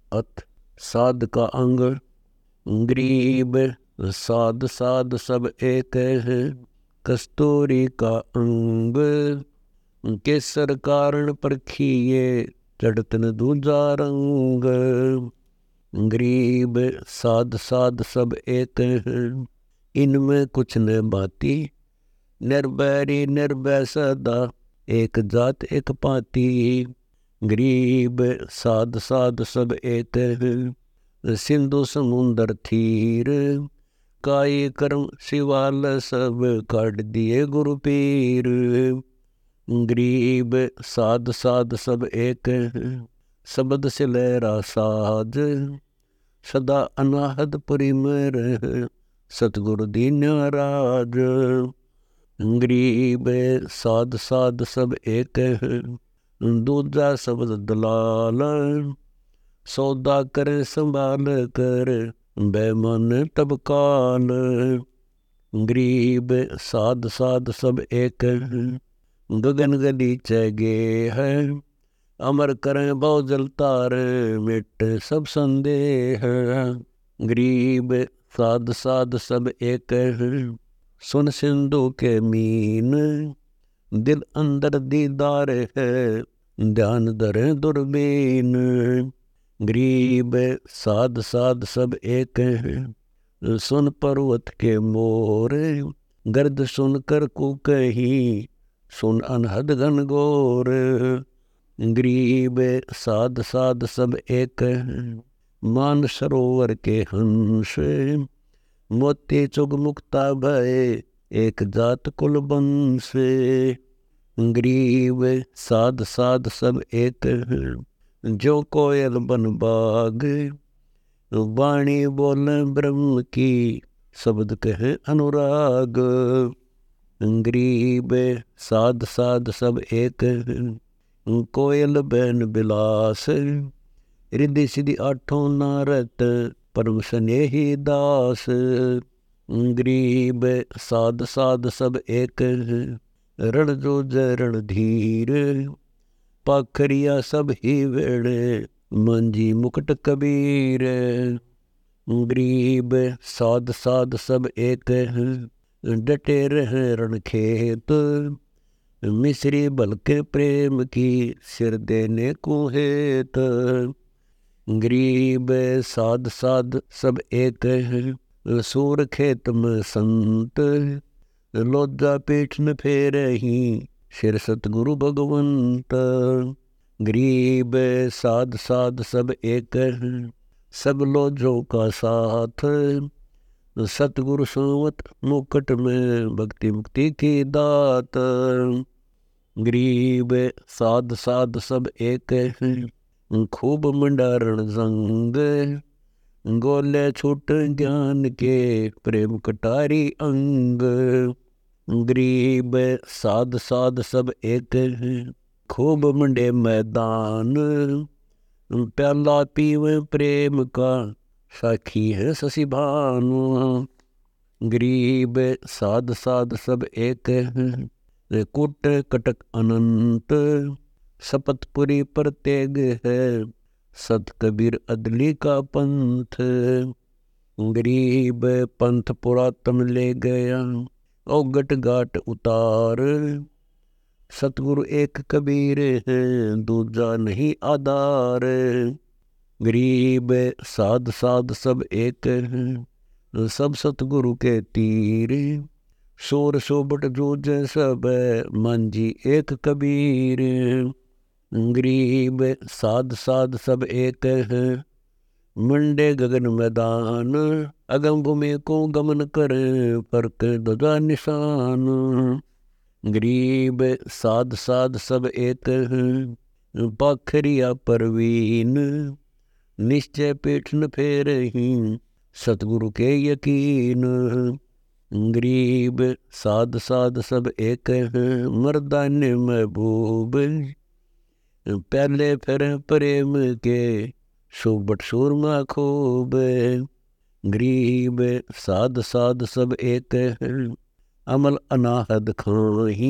अथ साध का अंग गरीब साध साध सब एक है। कस्तूरी का अंग केसर कारण परखिए चढ़तन दूजा रंग। गरीब साध साध सब एक है, इनमें कुछ न बाती। निर्बैरी निर्भय सदा एक जात एक पाती। गरीब साध साध सब एक है, सिंधु समुंदर थीर। काई कर्म शिवाल सब काट दिए गुरु पीर। गरीब साध साध सब एक है, शब्द से लहरा साज। सदा अनाहद पुरी में रह सतगुरु दीन राज। गरीब साध साध सब एक है, दूजा शब्द दलाल। सौदा करे संभाल कर बेमन तब काल। गरीब साध साध सब एक है, गगन गलीचे गे है। अमर करें बहु जल तारे मिट सब संदेह। गरीब साध साध सब एक है, सुन सिंधु के मीन। दिल अंदर दीदार है ध्यान धरे दूरबीन। गरीब साध साध सब एक है, सुन पर्वत के मोर। गर्द सुन कर को कहीं सुन अनहद घनघोर। गरीब साध साध सब एक है, मान सरोवर के हंस। मोती चुग मुक्ता भय एक जात कुल बंस। गरीब साध साध सब एक है, जो कोयल बन बाग। वाणी बोले ब्रह्म की शब्द कहे अनुराग। गरीब साध साध सब एक है, कोयल बैन बिलास। रिद्धि सिद्धि आठों नारत परम स्नेही दास। गरीब साध साध सब एक है, रण जो जरण धीर। पाखरिया सब ही वेड़े मंजी मुकुट कबीर। गरीब साध साध सब एक है, डटे रहे रण खेत। मिश्री बल्कि प्रेम की सिर देने को हेत। गरीब साध साध सब एक है, सूर खेत में संत। लोजा पीठ में फेरही सिर सतगुरु भगवंत। गरीब साध साध सब एक है, सब लोजों का साथ। सतगुरु सोवत मुकुट में भक्ति मुक्ति की दात। गरीब साध साध सब एक है, खूब मंडारण संग। गोले छूट ज्ञान के प्रेम कटारी अंग। गरीब साध साध सब एक है, खूब मंडे मैदान। प्याला पीवे प्रेम का साखी है शशि भानु। गरीब साध साध सब एक है, कुट कटक अनंत। शपथपुरी पर तेग है सत कबीर अदली का पंथ। गरीब पंथ पुरातन ले गया औगट घाट उतार। सतगुरु एक कबीर है दूजा नहीं आधार। गरीब साध साध सब एक है, सब सतगुरु के तीर। शोर शोबट जूझ सब मंजी एक कबीर। गरीब साध साध सब एक है, मंडे गगन मैदान। अगम भूमि को गमन करे फर्क ध्वजा निशान। गरीब साध साध सब एक है, पाखरिया परवीन। निश्चय पीठ न फेरही सतगुरु के यकीन। गरीब साध साध सब एक है, मर्दाने महबूब। पहले फिर प्रेम के शोबट सूरमा खूब। गरीब साध साध सब एक है, अमल अनाहद खाही।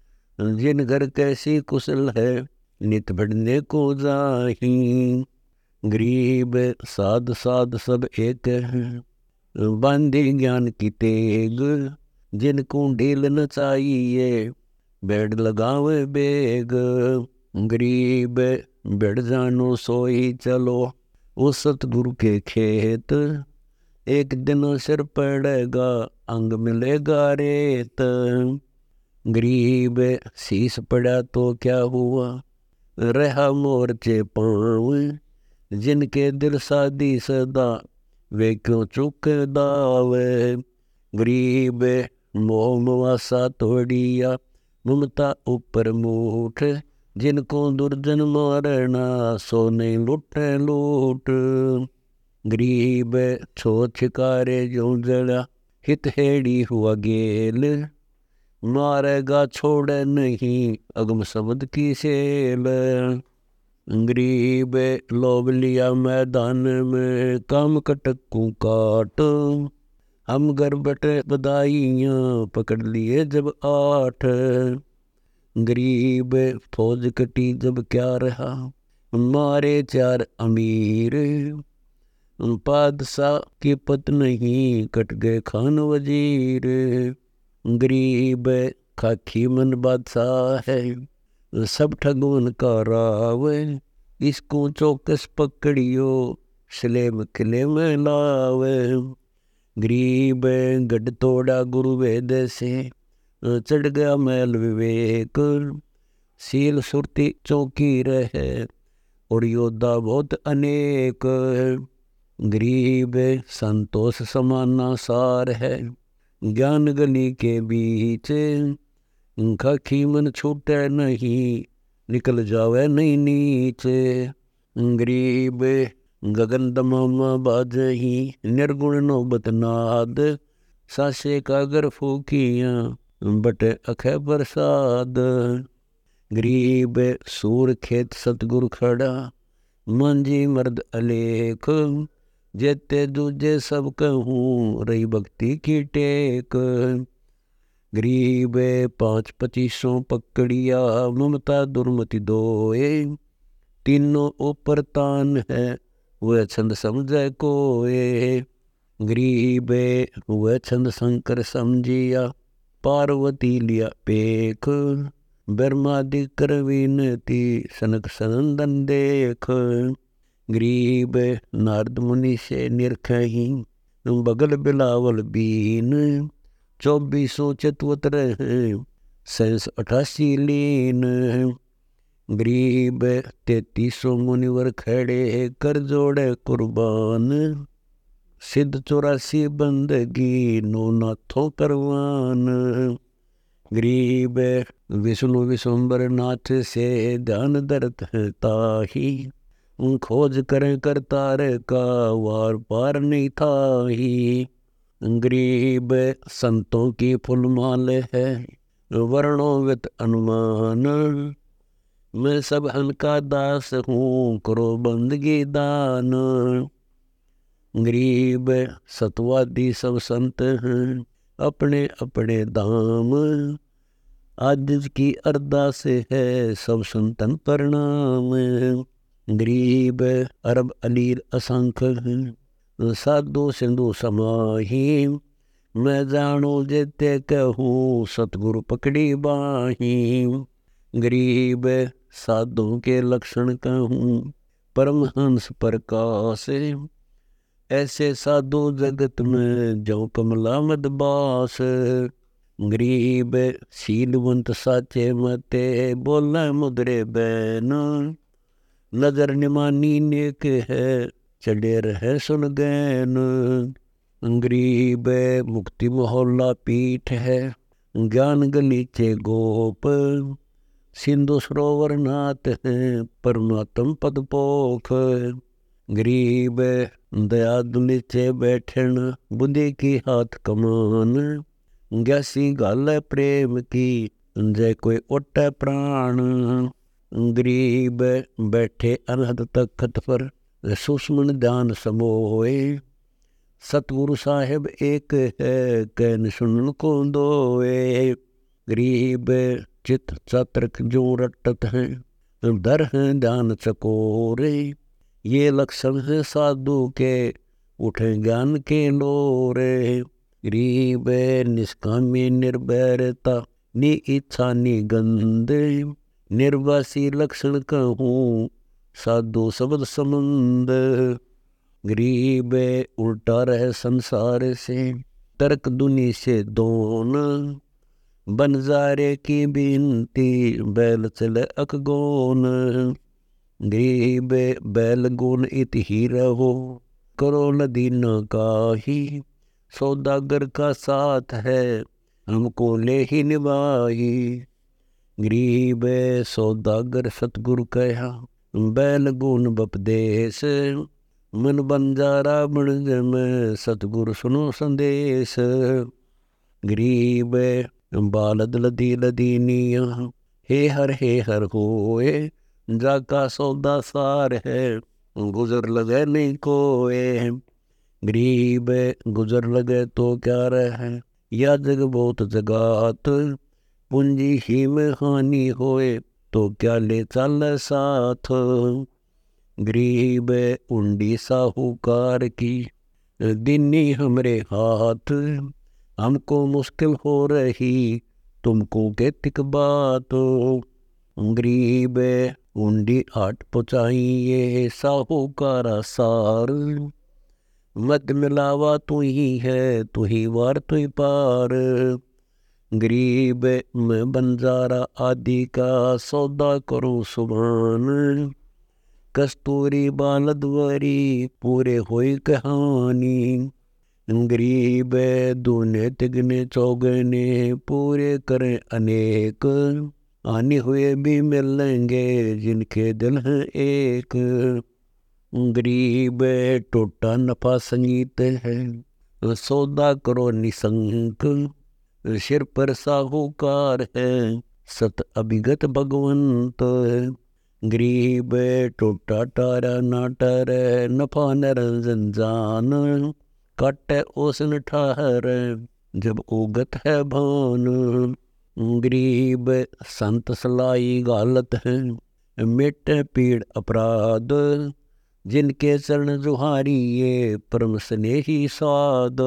जिन घर कैसी कुशल है नित बढ़ने को जाही। गरीब साध साध सब एक बांधी ज्ञान की तेग, जिनको ढील न चाहिए बेड़ लगावे बेग। गरीब बेड़ जानो सोई चलो, वो सतगुरु के खेत, एक दिन सिर पड़ेगा अंग मिलेगा रेत। गरीब शीस पड़ा तो क्या हुआ, रहा मोर्चे पाँव, जिनके दिल सादी सदा वे क्यों चुक दावे। गरीब मोह मुआसा तोड़िया, ममता ऊपर मूठ, जिनको दुर्जन मारना सो नहीं लुटे लूट। गरीब छो छिकारे जो जड़ा, हित हेड़ी हुआ गेल, मारेगा छोड़े नहीं अगम शब्द की सेल। गरीब लोभ लिया मैदान में, काम कटकू काट, हम घर बटे बधाइयाँ पकड़ लिए जब 8। गरीब फौज कटी जब क्या रहा, मारे 4 अमीर, बादशाह की पत नहीं कट गए खान वजीर। गरीब खाकी मन बादशाह है, सब ठगवन का राव, इसको चौकस पकड़ियो सलेम किले में लावे। गरीब गढ़ तोड़ा गुरु वेद से, चढ़ गया मैल विवेक, सील सुरती चौकी रहे और योद्धा बहुत अनेक। गरीब संतोष समाना सार है, ज्ञान गली के बीच, खाकी मन छूटे नहीं निकल जावे नहीं नीचे। गरीब गगन दमामा बाजही, निर्गुण नौबत नाद, सासे का गर फूकियाँ बटे अखे प्रसाद। गरीब सूर खेत सतगुरु खड़ा, मांझी मर्द अलेख, जेते दूजे सब कहूँ रही भक्ति की टेक। गरीब 5 25 पकड़िया, ममता दुर्मति दोए, तीनों ऊपर तान है वह छंद समझे कोए। गरीब वह छंद शंकर समझिया, पार्वती लिया पेख, ब्रह्मादि कर विनती सनक सनंदन देख। गरीब नारद मुनि से निरखही, बगल बिलावल बीन, 2400 चतुत रहे 88 लीन। गरीब 3300 मुनिवर खड़े कर जोड़े कुर्बान, सिद्ध 84 बंदगी नो नाथों परवान। गरीब विष्णु विश्वम्बर नाथ से ध्यान धरत ताही, खोज करें करतार का वार पार नहीं थाही। गरीब संतों की फुलमाल है, वर्णों वित अनुमान, मैं सब हन का दास हूँ करो बंदगी दान। गरीब सतवादी सब संत हैं, अपने अपने धाम, आज की अरदास है सब संतन प्रणाम। गरीब अरब अलीर असंख्य हैं, साधु सिंधु समाही, मैं जानो जेते कहूँ सतगुरु पकड़ी बाही। गरीब साधुओं के लक्षण कहूँ परमहंस प्रकाश, ऐसे साधु जगत में जो कमला मदबास। गरीब शीलवंत साचे मते बोला मुद्रे बैन, नजर निमानी नेक है चढ़े रहे सुन गैन। गरीब मुक्ति मोहल्ला पीठ है, ज्ञान गलीचे गोप, सिंधु सरोवर नाथ है परमात्म पद पोख। गरीब दया नीचे बैठन, बुद्धि की हाथ कमान, ग्यासी गाल प्रेम की जय कोई ओटे प्राण। गरीब बैठे अनहद तख्त पर, सुषमन ध्यान समोए, सतगुरु साहेब एक है कैन सुनन को दोए। गरीब चित चातरक जो रटत हैं, दर हैं ध्यान चकोरे, ये लक्षण है साधु के, उठे ज्ञान के लोरे। गरीब निष्कामी निर्भरता, नि इच्छा नि गंध। निर्वासी लक्षण कहूँ, साधु शब्द संबंध। गरीब उल्टा रहे संसार से, तर्क दुनि से दोन। बनजारे की बिनती, बैल चले अकगोन। गरीब बैल गुण इत ही रहो, करो नदी न काही। सौदागर का साथ है, हमको ले ही निभाई। गरीब सौदागर सतगुरु कहा, बैल गुण बपदेश। मन बंजारा बन जम, सतगुरु सुनो संदेश। गरीब बालद लदी लदीनिया, हे हर होए। जाका सौदा सार है, गुजर लगे नहीं कोए। गरीब गुजर लगे तो क्या रहे, या जग बहुत जगात। पूंजी ही में हानि होए, तो क्या ले चल साथ। गरीब उंडी साहूकार की, दिनी हमरे हाथ। हमको मुश्किल हो रही, तुमको कैतिक बात। गरीब उंडी आट पहुँचाइए, साहूकारा सार। मत मिलावा तू ही है, तू ही वार तू ही पार। गरीब मैं बंजारा आदि का, सौदा करो सुभान। कस्तूरी बालदवरी, पूरे होई कहानी। गरीब दूने तिगने चौगने, पूरे करें अनेक। आने हुए भी मिलेंगे, जिनके दिल हैं एक। गरीब टोटा नफा संगीत है, सौदा करो निसंक। सिर पर साहूकार है, सत अभिगत भगवंत। गरीब टोटा टारा नाटर, नफा निरंजन जान। काटे ओसन ठाहर, जब उगत है भान। गरीब संत सलाई गालत है, मिट पीड़ अपराध। जिनके चरण जुहारिये, परम स्नेही साध।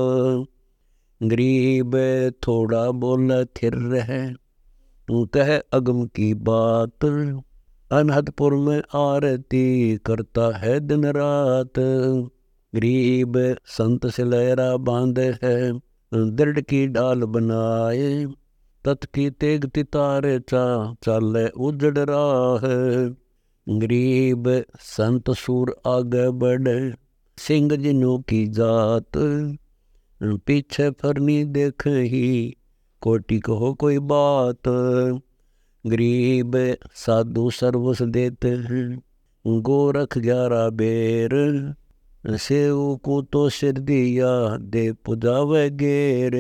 गरीब थोड़ा बोला थिर रहे, कह अगम की बात। अनहदपुर में आरती, करता है दिन रात। गरीब संत से लहरा बांध है, दृढ़ की डाल बनाए। तत् की तेग तितारे चा, चाले उजड़ राह। गरीब संत सूर आगे बढ़े, सिंह जिनों की जात। पीछे फरनी देख ही, कोटि कहो कोई बात। गरीब साधु सर्वस देते हैं, गोरख 11 बेर। सेव को तो सिर दिया, दे पुजावे गेर।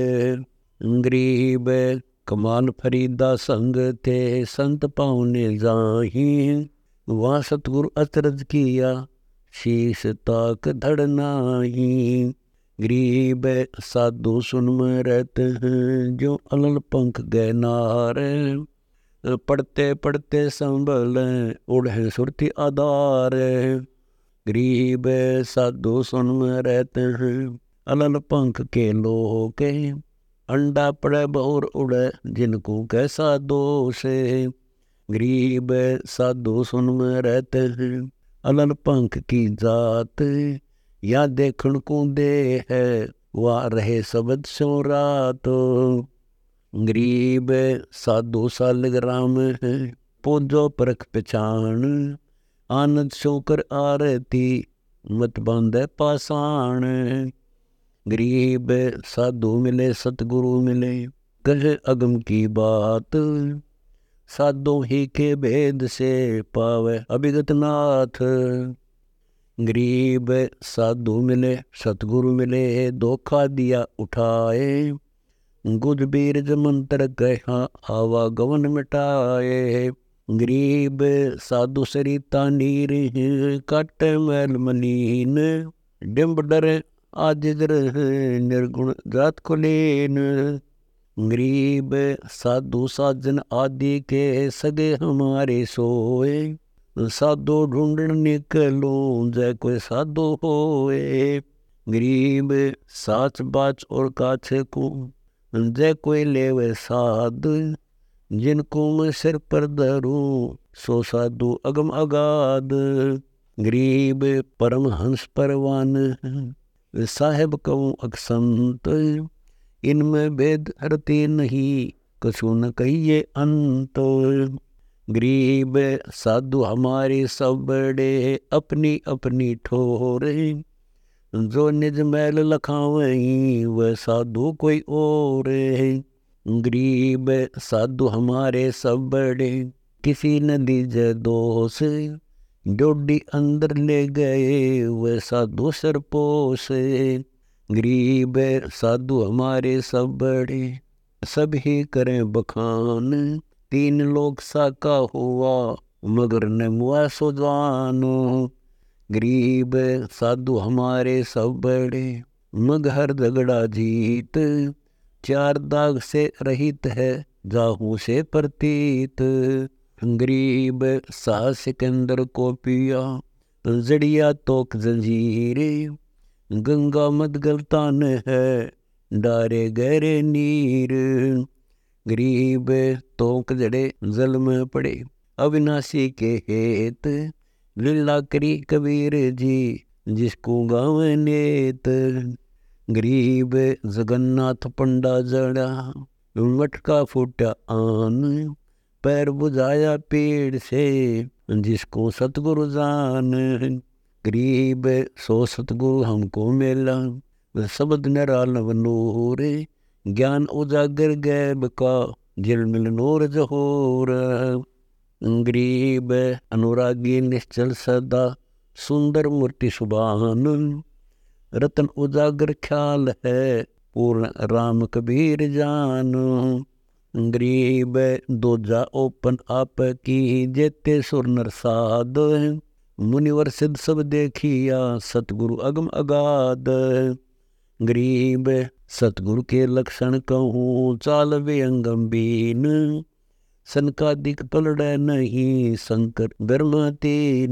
गरीब कमाल फरीदा संग थे, संत पाउने जाही। वहाँ सतगुरु अचरज किया, शीश ताक धड़ नाही। गरीब साधु सुन में रहते हैं, जो अलल पंख गहनार। पढ़ते पढ़ते संभल, उड़े सुरती आधार। गरीब साधु सुन में रहते हैं, अलल पंख के लोके। अंडा पड़े बहुर उड़े, जिनको कैसा दोष। गरीब साधु सुन में रहते हैं, अलल पंख की जात। या देखण को दे है, वह रहे सबद सो रात। गरीब साधु सालग्राम है, पूजो परख पहचान। आनंद शोकर आरती, मत बांधे पाषाण। गरीब साधु मिले सतगुरु मिले, कहे अगम की बात। साधु ही के भेद से, पावे अभिगत नाथ। गरीब साधु मिले सतगुरु मिले, धोखा दिया उठाए। गुज बीरज मंत्र कहा, आवागमन मिटाए। गरीब साधु सरिता नीर, काट मैल मलीन। डिम्ब डरे आजिज रहे, निर्गुण जात कुलीन। गरीब साधु साजन आदि के, सगे हमारे सोए। साधो ढूंढन निकलूं जय कोई साधो होए। गरीब साच बाच और काछे को जय कोई लेवे साध। जिनको मैं सिर पर धरूं सो साधु अगम अगाध। गरीब परमहंस परवान साहेब कहूँ अकसंत। इनमें भेद हरते नहीं कछु न कहिए अंत। गरीब साधु हमारे सब बड़े अपनी अपनी ठोरे। जो निज मैल लखावहीं वह साधु कोई और। गरीब साधु हमारे सब बड़े किसी न दीजे दोष। डोडी अंदर ले गए वह साधु सरपोश। गरीब साधु हमारे सब बड़े सभी करें बखान। तीन लोग साका हुआ मगर न मुआ सुजानो। गरीब साधु हमारे सब बड़े मग हर झगड़ा जीत। चार दाग से रहित है जाहू से प्रतीत। गरीब साह सिकंदर को पिया जड़िया तोक जंजीरे। गंगा मत गलतान है डारे गहरे नीर। गरीब तोक जड़े जल में पड़े अविनाशी के हेत। लीला करी कबीर जी जिसको गावे नेत। गरीब जगन्नाथ पंडा जड़ा मटका फूटा आन। पैर बुझाया पेड़ से जिसको सतगुरु जान। गरीब सो सतगुरु हमको मिला शब्द निरालव नूर। ज्ञान उजागर गैब का झिलमिल नूर जहोर। गरीब अनुरागी निश्चल सदा सुंदर मूर्ति सुबान। रतन उजागर ख्याल है पूर्ण राम कबीर जान। गरीब दूजा ओपन आप की जेते सुर नर साध। मुनिवर सिद्ध सब देखिया सतगुरु अगम अगाध। गरीब सतगुरु के लक्षण कहूँ चाल व्यंगम बीन। सनकादिक पलड़े नहीं शंकर ब्रह्म तीन।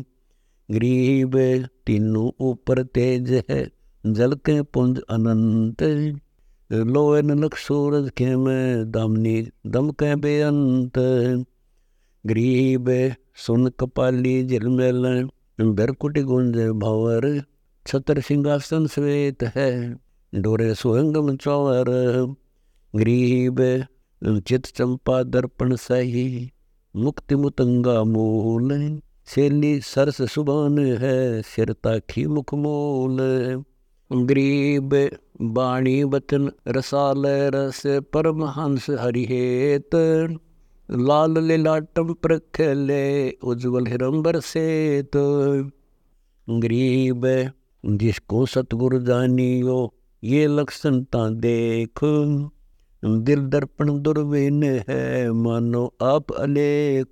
गरीब तीनों ऊपर तेज है जल के पुंज अनंत। लोहे नलक सूरज के में दामनी दम के बेअंत। गरीब सुन कपाली झिलमिल बेरकुटी गुंज भंवर। छतर सिंहासन श्वेत है डोरे सुहंगम चौर। गरीब चित चंपा दर्पण सही मुक्ति मुतंगा मूल। शैली सरस सुबान है सिरता खी मुख मूल। गरीब बाणी वचन रसाल रस परमहंस हरिहेत। लाल लीलाटम प्रखले उज्ज्वल हिरंबर सेत। गरीब जिसको सतगुरु जानियो ये लक्षण ता देख। दिल दर्पण दुर्बिन है मानो आप अलेख।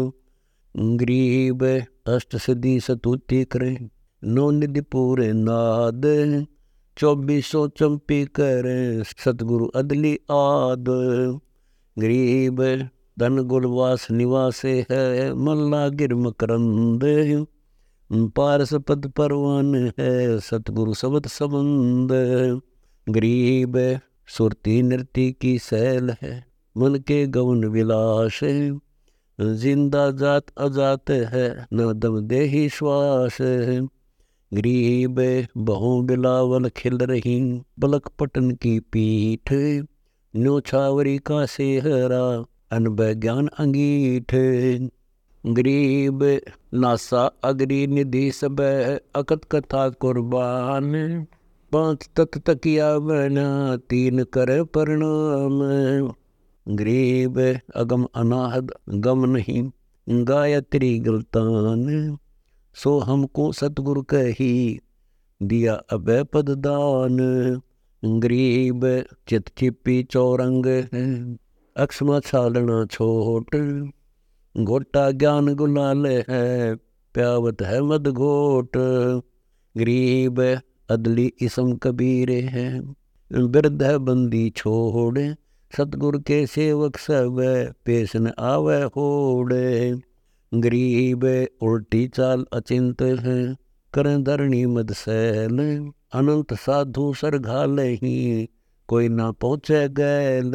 गरीब अष्ट सिद्धि सतुति करे नौ निधि पूरे नाद। 2400 चंपी करे सतगुरु अदली आद। गरीब धन गुलवास निवासे है मल्ला गिर मकरंद। पारस पद परवान है सतगुरु शब्द संबंध। गरीब सुरती नृत्य की सैल है मन के गौन विलास। जिंदा जात अजात है न दम देही श्वास। गरीब बहु बिलावल खिल रही पलक पटन की पीठ। न्योछावरी का सेहरा अनब ज्ञान अंगीठ। गरीब नासा अगरी निधि सब अकत कथा कुर्बान। 5 तत तकिया बना 3 कर प्रणाम। गरीब अगम अनाहद गम नहीं गायत्री गलतान। सो हमको सतगुरु कही दिया अभय पद दान। गरीब चित छिपी चौरंग अक्षमा छालना छोट। घोटा ज्ञान गुलाल है प्यावत है मद घोट। गरीब अदली इसम कबीर है वृद्ध है बंदी छोड़। सतगुरु के सेवक सब पेश न आवे होड़। ਗਰੀਬ ਉਲਟੀ ਚਾਲ ਅਚਿੰਤ ਹੈ, ਕਰੈ ਧਰਣੀ ਮਦ ਸੈਲ। ਅਨੰਤ ਸਾਧੂ ਸਰਘਾਲਹੀ, ਕੋਈ ਨਾ ਪਹੁੰਚੈ ਗੈਲ।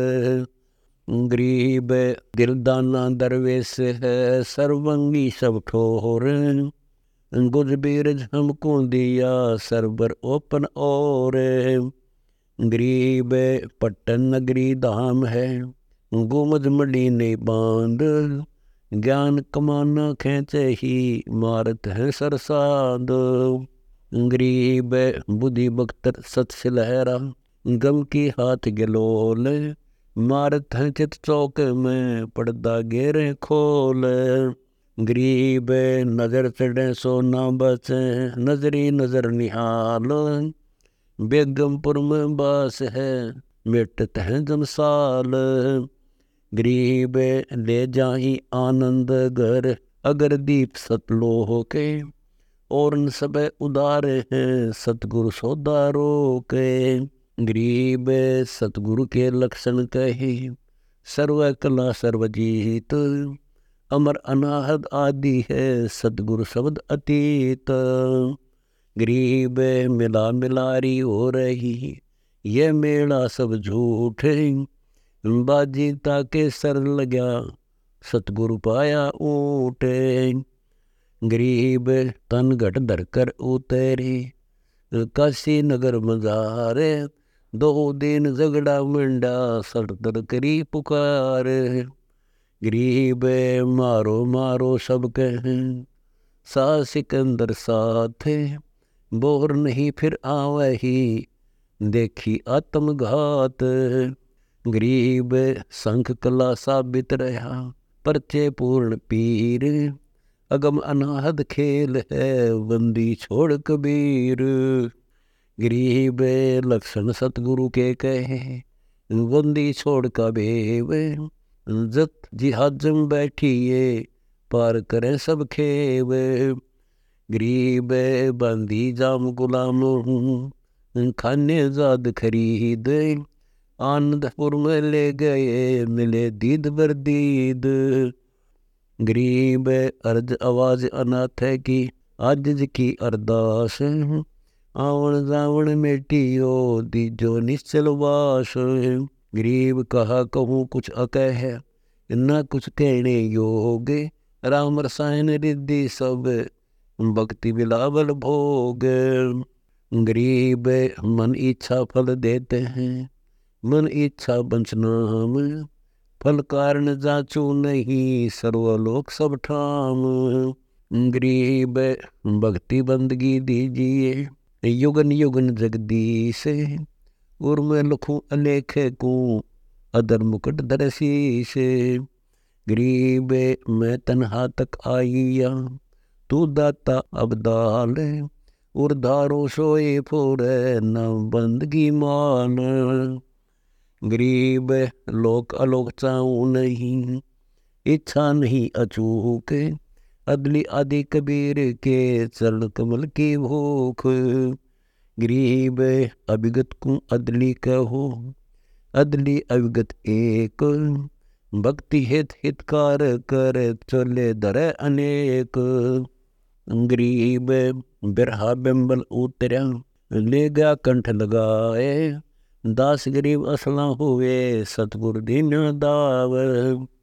ਗਰੀਬ ਦਿਲਦਾਨਾ ਦਰਵੇਸ ਹੈ, ਸਰਵੰਗੀ ਸਭ ਠੋਰ। ਗੁਜ ਬੀਰਜ ਹਮਕੋ ਦਿਆ, ਸਰਬਰ ਓਪਨ ਔਰ। ਗਰੀਬ ਪਟਨ ਨਗਰੀ ਧਾਮ ਹੈ, ਗੁਮਜ ਮਲੀਨੇ ਬਾਂਧ। ਗਿਆਨ ਕਮਾਨਾ ਖੈਂਚਹੀ, ਮਾਰਤ ਹੈ ਸਰਸਾਦ। ਗਰੀਬ ਬੁਧਿ ਬਖਤਰ ਸਤ ਸਿਲਹਿਰਾ, ਗਮ ਕੀ ਹਾਥ ਗਲੋਲ। ਮਾਰਤ ਹੈ ਚਿਤ ਚੌਕ ਮੈਂ, ਪੜਦਾ ਗੇਰੇ ਖੋਲ। ਗਰੀਬ ਨਜ਼ਰ ਚੜ੍ਹੇ ਸੋ ਨਾ ਬਚੈ, ਨਜ਼ਰੀ ਨਜ਼ਰ ਨਿਹਾਲ। ਬੇਗਮਪੁਰ ਮੈਂ ਬਾਸ ਹੈ, ਮਿਟਤ ਹੈ ਜਮਸਾਲ। ਗਰੀਬ ਲੈ ਜਾਹੀ ਆਨੰਦ ਘਰ, ਅਗਰ ਦੀਪ ਸਤਲੋਹ ਕੇ। ਔਰਨ ਸਭੈ ਉਦਾਰ ਹੈ, ਸਤਗੁਰ ਸੋਧਾ ਰੋਕੇ। ਗਰੀਬ ਸਤਗੁਰੂ ਕੇ ਲਖਸਣ ਕਹੇ, ਸਰਵ ਕਲਾ ਸਰਵ ਜੀਤ। ਅਮਰ ਅਨਾਹਦ ਆਦਿ ਹੈ, ਸਤਗੁਰ ਸ਼ਬਦ ਅਤੀਤ। ਗਰੀਬ ਮਿਲਾ ਮਿਲਾਰੀ ਹੋ ਰਹੀ, ਇਹ ਮੇਲਾ ਸਭ ਝੂਠ। ਬਾਜੀ ਤਾਕੇ ਸਰ ਲਗਿਆ, ਸਤਗੁਰ ਪਾਇਆ ਊਟ। ਗਰੀਬ ਤਨ ਘਟ ਧਰ ਕਰ ਉਤਰੇ, ਕਾਸੀ ਨਗਰ ਮਜ਼ਾਰੇ। ਦੋ ਦਿਨ ਝਗੜਾ ਮੰਡਾ, ਸਰਦਰ ਕਰੀ ਪੁਕਾਰ। ਗਰੀਬ ਮਾਰੋ ਮਾਰੋ ਸਭ ਕਹਿ, ਸਾ ਸਿਕੰਦਰ ਸਾਥੇ। ਬੋਰ ਨਹੀਂ ਫਿਰ ਆਵਹੀ, ਦੇਖੀ ਆਤਮ ਘਾਤ। ਗਰੀਬ ਸੰਖ ਕਲਾ ਸਾਬਿਤ ਰਹਾ, ਪਰਚੇ ਪੂਰਨ ਪੀਰ। ਅਗਮ ਅਨਾਹਦ ਖੇਲ ਹੈ, ਬੰਦੀ ਛੋੜ ਕਬੀਰ। ਗਰੀਬ ਲਖਸਣ ਸਤਗੁਰੂ ਕੇ ਕਹੇ, ਬੰਦੀ ਛੋੜ ਕਬੀਰ। ਜਤ ਜਿਹਾਜਮ ਬੈਠੀਏ, ਪਾਰ ਕਰੇ ਸਭ ਖੇਵ। ਗਰੀਬ ਬੰਦੀ ਜਾਮ ਗੁਲਾਮ ਹੂੰ, ਖਾਨੇ ਜ਼ਾਦ ਖਰੀਦ। ਆਨੰਦਪੁਰ ਮੈਂ ਲੈ ਗਏ, ਮਿਲੇ ਦੀਦ ਬਰਦੀਦ। ਗਰੀਬ ਅਰਜ ਆਵਾਜ਼ ਅਨਾਥ ਹੈ ਕੀ, ਆਜਜ ਕੀ ਅਰਦਾਸ। ਆਵਣ ਜਾਵਣ ਮੇਟੀਓ, ਦੀਜੋ ਨਿਸ਼ਚਲ ਵਾਸ। ਗਰੀਬ ਕਹਾ ਕਹੂੰ ਕੁਛ ਅਕਹਿ, ਨਾ ਕੁਛ ਕਹਿਣੇ ਯੋਗ। ਰਾਮ ਰਸਾਇਨ ਰਿद्धि ਸਭ, ਭਗति बिलावल भोग। गरीब मन इच्छा फल देते हैं, मन इच्छा बंच नाम। फल कारण जाचू नहीं, सर्वलोक सब ठाम। गरीब भक्ति बंदगी दीजिए, युगन युगन जगदीश। उर में लखूं अलेखे को, अदर मुकुट धर शीश। गरीब मैं तन्हा तक आईया, तू दाता अबदाल। उर्धारो सोए फोरे, न बंदगी मान। गरीब लोक अलोक चाहूँ नहीं, इच्छा नहीं अचूक। अदली आदि कबीर के, चरण कमल की भूख। गरीब अभिगत को अदली कहो, अदली अविगत एक। भक्ति हित हितकार कर, चले धरे अनेक। गरीब बिरहा बिंबल उतरया, ले गया कंठ लगाए। दास गरीब असला हुए, सतगुर दीन दाव।